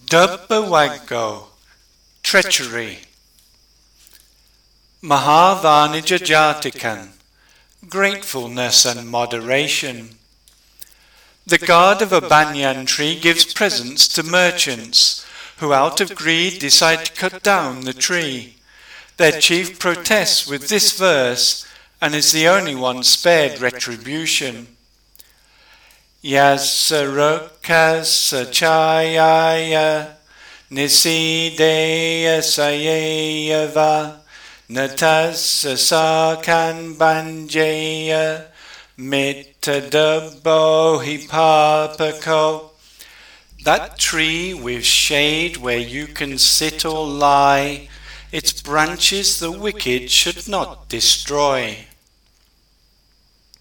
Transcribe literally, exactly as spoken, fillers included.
Dubbawaggo, treachery. Mahavanijajatikan, gratefulness and moderation. The god of a banyan tree gives presents to merchants who out of greed decide to cut down the tree. Their chief protests with this verse and is the only one spared retribution. Yasarukasachayaya Nisideya Sayeva Natasasakan Banjaya Mitadabo Hipapako. That tree with shade where you can sit or lie, its branches the wicked should not destroy.